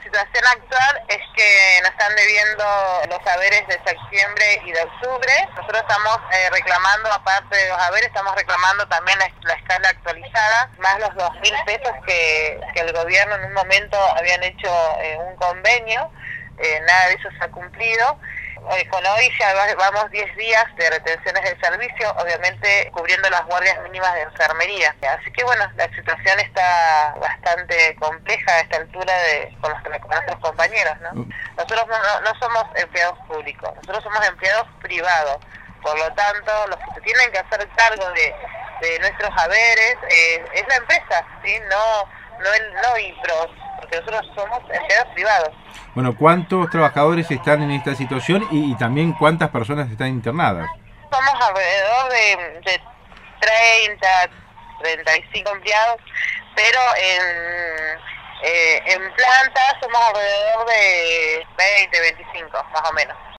situación actual es que nos están debiendo los haberes de septiembre y de octubre. Nosotros estamos reclamando, aparte de los haberes, estamos reclamando también la escala actualizada, más los 2.000 pesos que el gobierno en un momento habían hecho un convenio. Nada de eso se ha cumplido. Con hoy ya vamos 10 días de retenciones de servicio, obviamente cubriendo las guardias mínimas de enfermería. Así que bueno, la situación está bastante compleja a esta altura con nuestros compañeros, ¿no? Nosotros no somos empleados públicos, nosotros somos empleados privados. Por lo tanto, los que se tienen que hacer cargo de nuestros haberes es la empresa, ¿sí? No IPROS, porque nosotros somos empleados privados. Bueno, ¿cuántos trabajadores están en esta situación y también cuántas personas están internadas? Somos alrededor de 35 empleados, pero en planta somos alrededor de 25, más o menos.